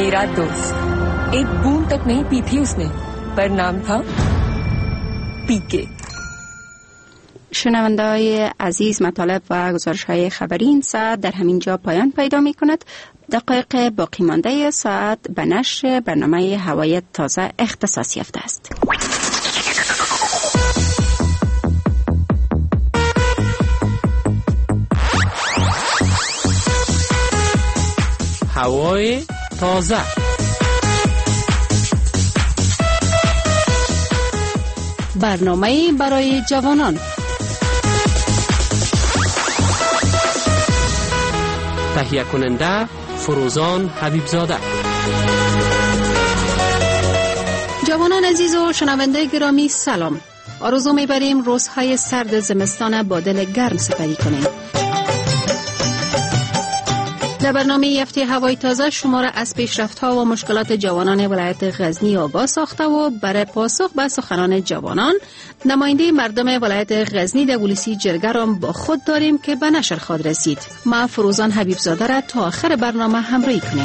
मेरा दोस्त, एक बूंद तक नहीं पी थी उसने, पर नाम था पीके. شنونده‌های عزیز، مطالب و گزارش‌های خبری این ساعت در همین جا پایان پیدا می‌کند. دقایق باقی مانده ساعت به نشر برنامه هوای تازه اختصاص یافته است. هوای تازه. برنامه برای جوانان. تهیه کننده فروزان حبیبزاده. جوانان عزیز و شنونده گرامی سلام. آرزو می‌بریم روزهای سرد زمستان با دل گرم سپری کنیم. در برنامه هفته هوای تازه شما را از پیشرفت‌ها و مشکلات جوانان ولایت غزنی آگاه ساخته و برای پاسخ به سخنان جوانان نماینده مردم ولایت غزنی در پلیسی جرگه را با خود داریم که به نشر خواهد رسید. ما فروزان حبیبزاده را تا آخر برنامه همراهی کنیم.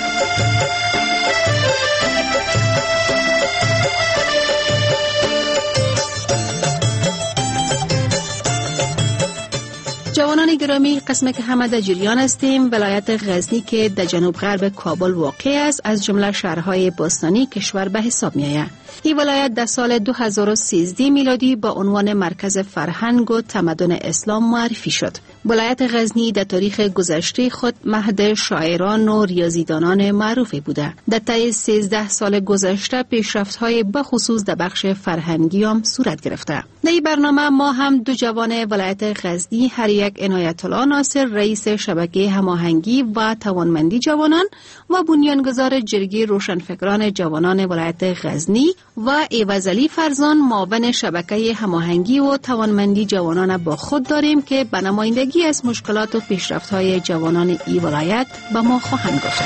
جوانان گرامی، قسم که همه در جریان هستیم، ولایت غزنی که در جنوب غرب کابل واقع است از جمله شهرهای باستانی کشور به حساب می آید. این ولایت در سال 2013 میلادی با عنوان مرکز فرهنگ و تمدن اسلام معرفی شد. ولایت غزنی در تاریخ گذشته خود مهد شاعران و ریاضیدانان معروفی بوده. در طی 13 سال گذشته پیشرفت‌های بخصوص در بخش فرهنگی هم صورت گرفته. در این برنامه ما هم دو جوان ولایت غزنی، هر یک عنایت الله ناصر رئیس شبکه هماهنگی و توانمندی جوانان و بنیانگذار جرگه روشنفکران جوانان ولایت غزنی و ایوزعلی فرزان معاون شبکه هماهنگی و توانمندی جوانان با خود داریم که به نمایندگی از مشکلات و پیشرفت‌های جوانان این ولایت به ما خواهند گفت.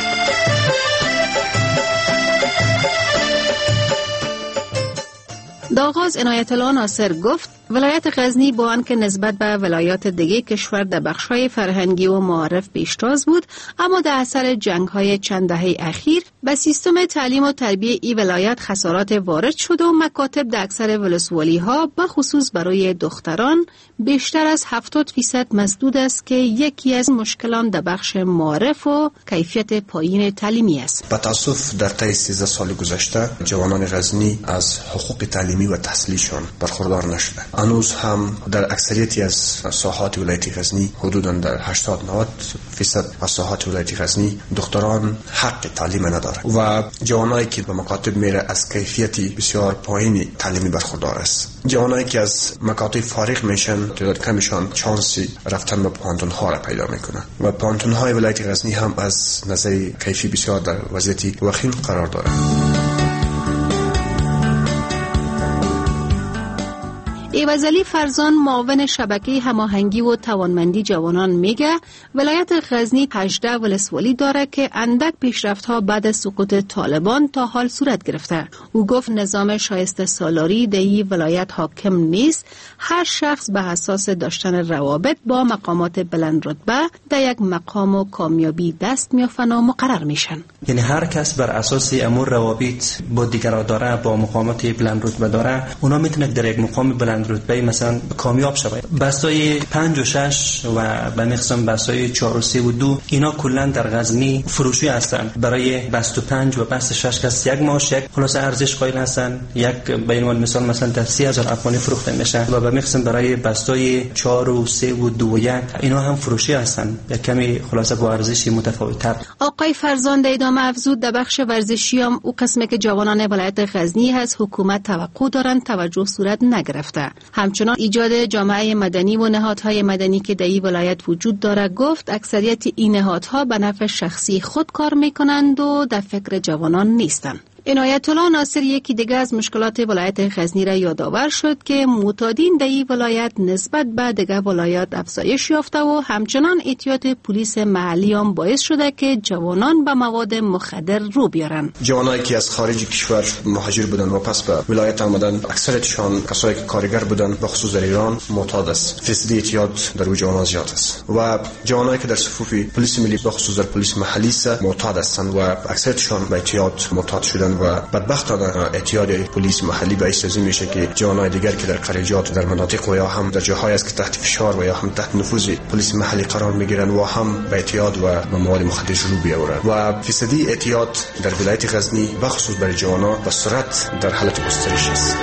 در آغاز عنایت الله ناصر گفت ولایت غزنی با آنکه نسبت به ولایات دیگه کشور در بخش‌های فرهنگی و معارف پیشتاز بود، اما در اثر جنگ‌های چند دهه اخیر به سیستم تعلیم و تربیت این ولایت خسارات وارد شد و مکاتب در اکثر ولسوالی‌ها به خصوص برای دختران بیشتر از 70% مسدود است که یکی از مشکلات در بخش معارف و کیفیت پایین تعلیمی است. با تأسف در طی 13 سال گذشته جوانان غزنی از حقوق تعلیمی و تحصیلیشان برخوردار نشده. هنوز هم در اکثریتی از ساحات ولایت غزنی حدوداً در 80-90% از ساحات ولایت غزنی دختران حق تعلیم ندارند و جوانایی که به مکاتب میره از کیفیتی بسیار پایینی تعلیمی برخوردار است. جوانایی که از مکاتب فارغ میشن تعداد کمشان چانسی رفتن به پوانتون‌ها را پیدا میکنن و پوانتون‌های ولایت غزنی هم از نظر کیفی بسیار در وضعیت وخیم قرار دارند. ایوزعلی فرزان معاون شبکه هماهنگی و توانمندی جوانان میگه ولایت غزنی 18 ولسوالی داره که اندک پیشرفت‌ها بعد از سقوط طالبان تا حال صورت گرفته. او گفت نظام شایسته سالاری در این ولایت حاکم نیست. هر شخص به اساس داشتن روابط با مقامات بلند رتبه در یک مقام و کامیابی دست میافن و مقرر میشن. یعنی هر کس بر اساس امور روابط با دیگران داره، با مقامات بلند رتبه داره، اونا میتونه در یک مقام بلند رتبه مثلا کامیاب شود. بستای 5 و 6 و به مقسم بستای 4 و 3 و 2 اینا کلا در غزنی فروشی هستند. برای بست 5 و بست 6 کس یک ماش یک خلاص ارزش قائل هستند. یک به عنوان مثال مثلا در 30,000 افغانی فروخته میشه و به مقسم برای بستای 4 و 3 و 2 و 1 اینا هم فروشی هستند. یک کمی خلاصه با ارزشی متفاوت تر. آقای فرزان در ادامه افزود در بخش ورزشی هم او قسمی که جوانان ولایت غزنی هست حکومت توقع دارند توجه صورت نگرفته. همچنان ایجاد جامعه مدنی و نهادهای مدنی که در این ولایت وجود داره گفت اکثریت این نهادها به نفع شخصی خود کار میکنند و در فکر جوانان نیستند. عنایت الله ناصر یکی دیگه از مشکلات ولایت غزنی را یادآور شد که معتادین در این ولایت نسبت به دیگر ولایات افزایش یافته و همچنان احتیاط پلیس محلی هم باعث شده که جوانان به مواد مخدر رو بیارن. جوانایی که از خارج کشور مهاجر بودن و پس به ولایت آمدن، اکثریتشان کسایی که کارگر بودن، به خصوص در ایران معتاد است. فیصدی اعتیاد در او جوانان زیاد است و جوانایی که در صفوف پلیس ملی به خصوص در پلیس محلی است معتاد هستند و اکثریتشان به اعتیاد معتاد شدن و بدبختانه اعتیاد پلیس محلی باعث از این میشه که جوانای دیگر که در قریجات در مناطق و یا هم در جاهایی است که تحت فشار و یا هم تحت نفوذ پلیس محلی قرار میگیرن و هم به اعتیاد و مواد مخدر رو بیاورن و فیصدی اعتیاد در ولایت غزنی به خصوص برای جوانا به سرعت در حالت گسترش است.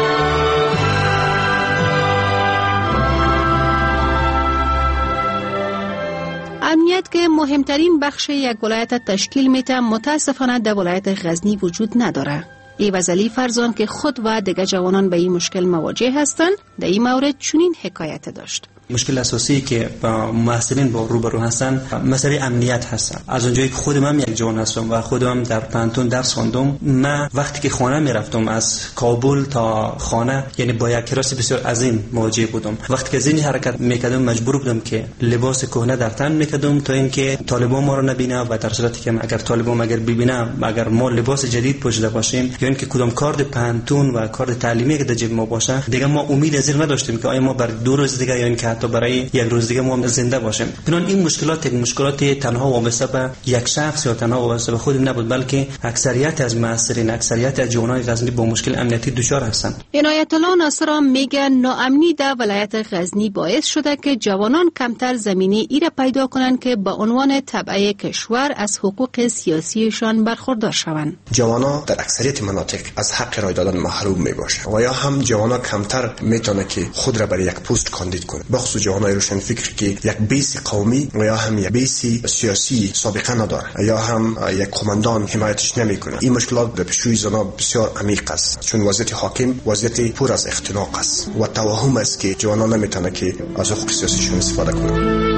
امنیت که مهمترین بخش یک ولایت تشکیل میده متاسفانه در ولایت غزنی وجود نداره. ایوز علی فرزان که خود و دیگر جوانان به این مشکل مواجه هستند در این مورد چنین حکایت داشت. مشکل اساسی که با محصلین با روبرو هستن مسئله امنیت هستن. از اونجایی که خودم هم یک جوان هستم و خودم در پانتون درس خواندم، من وقتی که خانه میرفتم از کابل تا خانه یعنی با یک کراس بسیار عظیم مواجه بودم. وقتی که زینی حرکت میکردم مجبور بودم که لباس کهنه در تن میکردم تا اینکه طالبان ما رو نبینه و در صورتی که اگر طالبان اگر ببینه اگر ما لباس جدید پوشیده باشیم یا اینکه کدام کارت پانتون و کارت تعلیمی که در جیب ما باشه دیگه ما امید از این نداشتیم که آیا ما بر 2 روز دیگه یا اینکه حتی برای یک روز دیگه ما زنده باشیم. بنابراین این مشکلات تنها وابسته به یک شخص یا تنها وابسته به خود نبود، بلکه اکثریت از معصرین، اکثریت از جوانای غزنی با مشکل امنیتی دچار هستند. عنایت الله ناصر میگه ناامنی در ولایت غزنی باعث شده که جوانان کمتر زمینه ای را پیدا کنند که به عنوان تبعه کشور از حقوق سیاسیشان برخوردار شوند. جوانان در اکثریت مناطق از حق رای دادن محروم میباشند و یا هم جوانان کمتر میتونه که خود را برای یک پست کاندید کنه. بخصوص جوانای روشن فکر که یک بیس قومی و یا هم یک بیس سیاسی سابقه نداره یا هم یک قماندان حمایتش نمیکنه. این مشکلات در پیشروی زنان بسیار عمیق است، چون وضعیت حاکم وضعیت پر از اختناق است و توهم است که جوانان نمیتونه که از حقوق سیاسیشون استفاده کنند.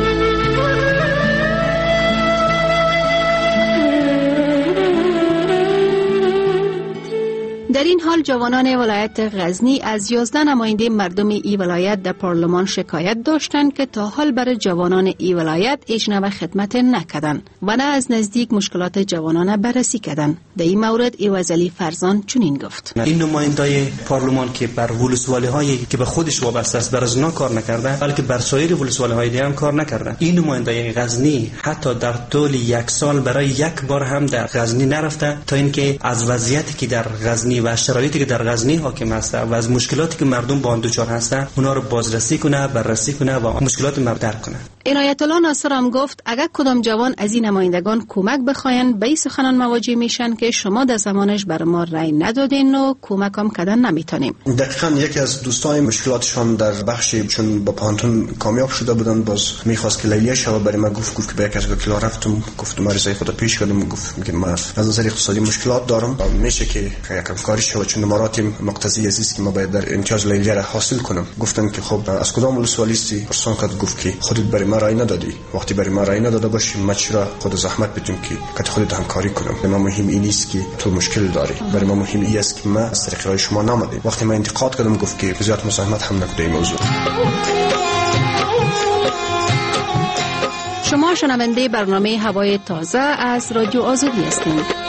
در این حال جوانان ولایت غزنی از 11 نماینده مردم ای ولایت در پارلمان شکایت داشتند که تا حال برای جوانان ای ولایت اجنبه خدمت نکردند و نه از نزدیک مشکلات جوانان بررسی کردند. در این مورد ایوز علی فرزان چنین گفت: این نمایندای پارلمان که بر ولسوالی‌هایی که به خودش وابسته است بر از اونا کار نکرده، بلکه بر سایر ولسوالی‌های دیگه هم کار نکرده. این نمایندای غزنی حتی در طول 1 سال برای 1 بار هم در غزنی نرفته تا اینکه از وضعیتی که در غزنی و شرایطی که در غزنی حاکم است و از مشکلاتی که مردم با آن دچار هستند اونا رو بازرسی کنه، بررسی کنه و مشکلات مردم درک کنه. عنایت الله ناصر هم گفت اگر کدام جوان از این نمایندگان کمک بخواین به این سخنان مواجه میشن که شما در زمانش بر ما رأی ندادین و کمک هم کردن نمیتونیم. دقیقاً یکی از دوستان مشکلاتشان در بخشی چون با پانتون کامیاب شده بودن باز میخواست که لیلیه شو برای من گفت که به یک از وکیلا رفتم گفتم عرضه خود پیش کردم گفت که من از نظر اقتصادی مشکلات دارم میشه که یکم کاری شو چون مراتب مقتضی است که ما باید در امتیاز لیلیه را حاصل کنم. گفتن که خب از کدام ولسوالیستی؟ پرسان کرد گفت که خودت برای من رأی ندادی، وقتی برای من رأی نداده باشی من چرا خود زحمت بدم که خودت همکاری کنم؟ برای من مهم این نیست که تو مشکل داری، برای من مهم این است که من از طریق رای شما نامدم. وقتی من انتقاد کردم گفت که زیاد مزاحمت هم نکرده این موضوع. شما شنونده برنامه هوای تازه از رادیو آزادی هستید.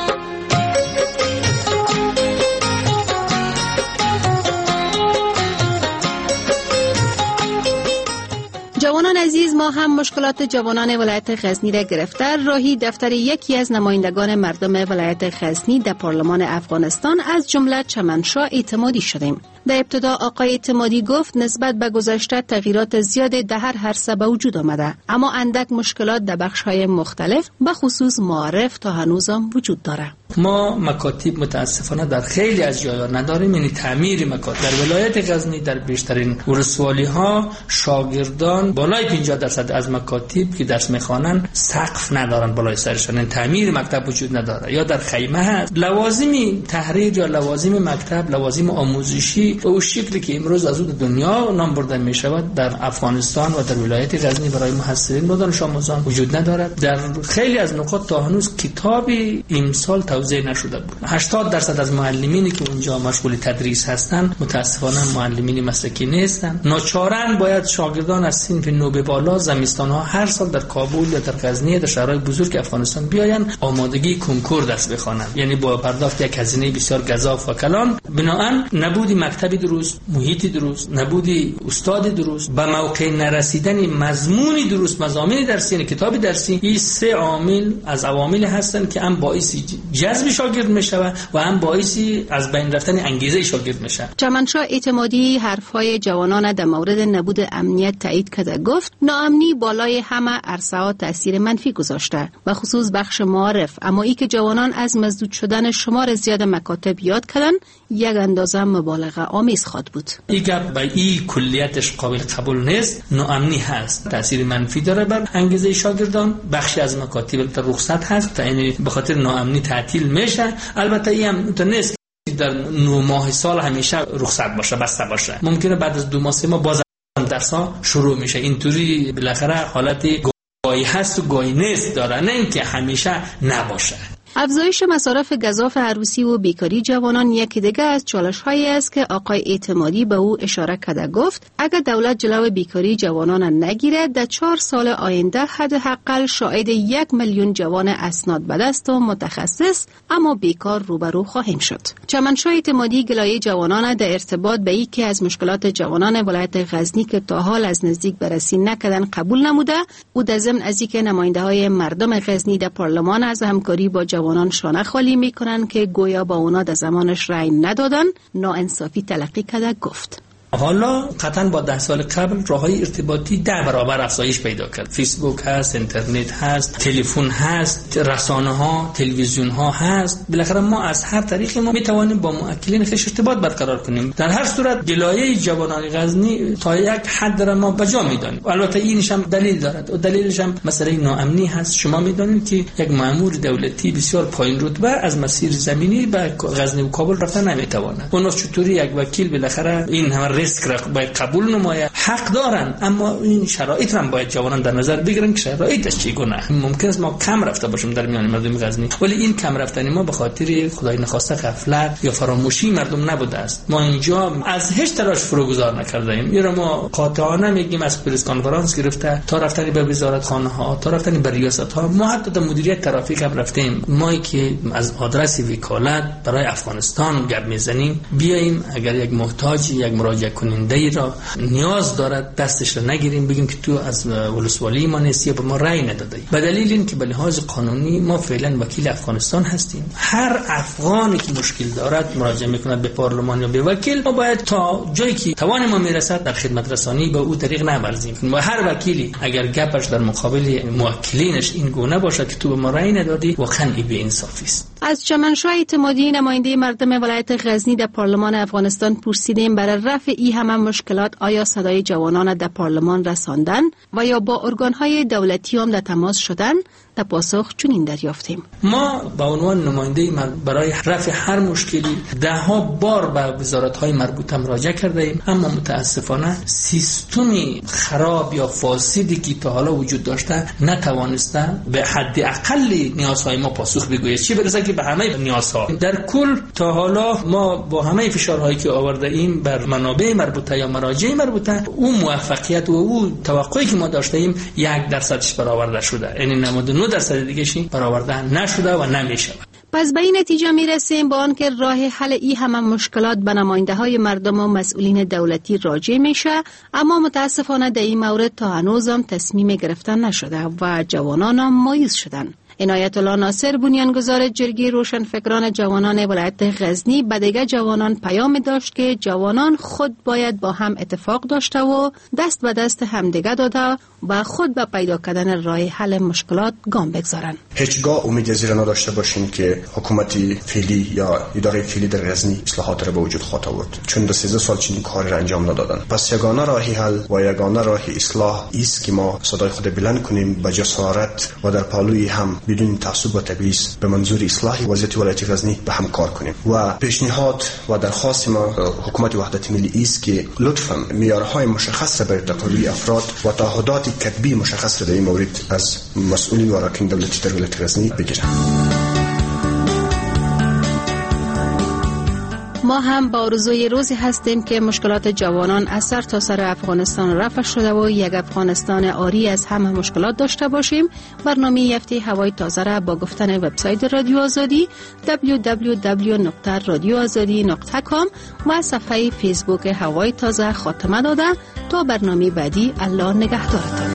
جوانان عزیز، ما هم مشکلات جوانان ولایت غزنی را گرفته راهی دفتر یکی از نمایندگان مردم ولایت غزنی در پارلمان افغانستان از جمله چمنشاه اعتمادی شدیم. در ابتدا آقای اعتمادی گفت نسبت به گذشته تغییرات زیاد در هر عرصه به وجود آمده، اما اندک مشکلات در بخش‌های مختلف به خصوص معارف تا هنوزم وجود داره. ما مکاتب متاسفانه در خیلی از جاها نداریم، یعنی تعمیر مکاتب در ولایت غزنی در بیشترین ولسوالی‌ها شاگردان بالای 50% از مکاتب که درس می‌خوانند سقف ندارن بالای سرشون، یعنی تعمیر مکتب وجود نداره یا در خیمه هست. لوازم تحریر یا لوازم مکتب، لوازم آموزشی به اون شکلی که امروز از دنیا نام برده می شود در افغانستان و در ولایت غزنی برای محصلین و دانش آموزان وجود ندارد. در خیلی از نقاط تا هنوز کتاب امسال توزیع توزیع نشده بود. 80% از معلمینی که اونجا مشغول تدریس هستند متاسفانه معلمین مسلکی نیستند. ناچارن باید شاگردان از صنف نو به بالا زمستان‌ها هر سال در کابل یا در غزنی در شهرهای بزرگ افغانستان بیاین آمادگی کنکور دست بخوانند، یعنی با پرداخت یک هزینه بسیار گزاف و کلان. بنابراین نبودی مکتبی درست، محیطی درست، نبودی استاد درست، به موقع نرسیدن مضمونی درست، مضامین درسی، کتاب درسی، این سه عامل از عوامل هستند که هم باعث جذب شاگرد میشه و هم باعث از بین رفتن انگیزه شاگرد میشه. چمنشاه اعتمادی حرفهای جوانان در مورد نبود امنیت تایید کرده، گفت ناامنی بالای همه عرصه‌ها تاثیر منفی گذاشته و خصوص بخش معارف، اما ای که جوانان از مسدود شدن شمار زیاد مکاتب یاد کردن یک اندازه مبالغه آمیز خواد بود. این گپ به این کلیتش قابل قبول نیست. ناامنی هست، تاثیر منفی داره بر انگیزه شاگردان. بخشی از مکاتب رخصت هست، یعنی به خاطر ناامنی تعطیل میشه. البته این هم نیست در 9 ماه سال همیشه رخصت باشه، بسته باشه. ممکنه بعد از 2 ماه 3 ماه باز درس‌ها شروع میشه. اینطوری بالاخره حالت گاهی هست و گاهی نیست داره، نه اینکه همیشه نباشه. افزایش مصارف گزاف عروسی و بیکاری جوانان یکی دیگه از چالش‌هایی است که آقای اعتمادی به او اشاره کرده. گفت اگر دولت جلو بیکاری جوانان نگیرد در 4 سال آینده حداقل شاهد 1 میلیون جوان اسناد به دست و متخصص اما بیکار روبرو خواهیم شد. چمنشاه اعتمادی گلایه جوانان در ارتباط به این که از مشکلات جوانان ولایت غزنی که تا حال از نزدیک بررسی نکردن قبول نموده. او در ضمن از اینکه نماینده‌های مردم غزنی در پارلمان از همکاری با جوانان شانه خالی میکنن که گویا با اونا در زمانش رأی ندادن، ناانصافی تلقی کرده. گفت حالا قطعا با 10 سال قبل راههای ارتباطی 10 برابر افزایش پیدا کرد. فیسبوک هست، اینترنت هست، تلفن هست، رسانه ها، تلویزیون ها هست. بالاخره ما از هر طریقی ما میتوانیم با مؤکلین خویش ارتباط برقرار کنیم. در هر صورت گلایه جوانان غزنی تا یک حد را ما بجا میدانیم. البته اینش هم دلیل دارد و دلیلش هم مسئله ناامنی هست. شما میدونید که یک مأمور دولتی بسیار پایین رتبه از مسیر زمینی به غزنی و کابل رفتن نمیتواند. اون چطوری یک وکیل بالاخره این همه ریسک را باید قبول نماید؟ حق دارن، اما این شرایط را باید جوانان در نظر بگیرن که شرایطش چگونه. ممکن است ما کم رفته باشیم در میان مردم غزنی، ولی این کم رفتن ما به خاطر خدای نخواسته غفلت یا فراموشی مردم نبوده است. ما اینجا از هیچ تلاش فروگذار نکرده ایم. این را ما قاطعانه میگیم، از پلیس کنفرانس گرفته تا رفتن به وزارت خانه ها، تا رفتن به ریاست ها، ما حتی در مدیریت ترافیک هم رفتیم. ما که از آدرس وکالت برای افغانستان گپ میزنیم، بیایم اگر یک محتاج، یک مراجعه کننده ای را نیاز دارد دستش را نگیریم، بگیم که تو از ولسوالی ما نیستی یا به ما رأی ندادی. به دلیل اینکه به لحاظ قانونی ما فعلا وکیل افغانستان هستیم. هر افغانی که مشکل دارد مراجعه میکند به پارلمان یا به وکیل. ما باید تا جایی که توان ما میرسد در خدمت رسانی به او طریق نورزیم. و هر وکیلی اگر گپش در مقابل موکلینش این گونه باشد که تو به ما رأی ندادی، واقعا بی انصافی است. از چمنشاه اعتمادی نماینده مردم ولایت غزنی در پارلمان افغانستان پرسیدیم برای رفع این همه مشکلات آیا صدای جوانان در پارلمان رساندن و یا با ارگانهای دولتی هم در تماس شدن؟ در پاسخ چنین دریافتیم: ما به عنوان نماینده برای رفع هر مشکلی 10 بار به وزارت‌های مربوطه مراجعه کرده ایم، اما متاسفانه سیستمی خراب یا فاسدی که تا حالا وجود داشته نتوانسته به حد اقل نیازهای ما پاسخ بگوید، چه برسه که به همه نیازها. در کل تا حالا ما با همه فشارهایی که آورده ایم بر منابع مربوطه یا مراجع مربوطه، اون موفقیت و اون توقعی که ما داشته ایم 1% برآورده شده، یعنی 99% دیگه‌شی برآورده نشده و نمیشه. پس به این نتیجه میرسیم با آن که راه حل این همه مشکلات به نماینده های مردم و مسئولین دولتی راجع میشه، اما متاسفانه در این مورد تا هنوز هم تصمیم گرفتن نشده و جوانان هم مایوس شدن. عنایت الله ناصر، بنیانگذار جرگه روشنفکران جوانان ولایت غزنی، به دیگر جوانان پیام داشت که جوانان خود باید با هم اتفاق داشته و دست به دست همدیگه داده و خود به پیدا کردن راه حل مشکلات گام بگذارن. هیچگاه امید زیر نداشته باشین که حکومت فعلی یا اداره فعلی در غزنی اصلاحات را به وجود خواهد آورد، چون در 13 سال چنین کاری را انجام ندادن. پس یگانه راه حل و یگانه راه اصلاح است که ما صدای خود بلند کنیم با جسارت و در پالوی هم بدون تعصب و تبعیض به منظور اصلاح وضعیت ولایت غزنی به هم کار کنیم. و پیشنهاد و درخواست ما حکومت وحدت ملی است که لطفاً معیارهای مشخص را برای تقاضای افراد و تعهدات کتبی مشخص را در این مورد از مسئولین و اراکین دولتی در ولایت غزنی بگیرند. ما هم با آرزوی روزی هستیم که مشکلات جوانان از سر تا سر افغانستان رفع شده و یک افغانستان عاری از همه مشکلات داشته باشیم. برنامه یفته هوای تازه را با گفتن وبسایت رادیو آزادی www.radioazadi.com و صفحه فیسبوک هوای تازه خاتمه داده. تا برنامه بعدی، الله نگهدارتان.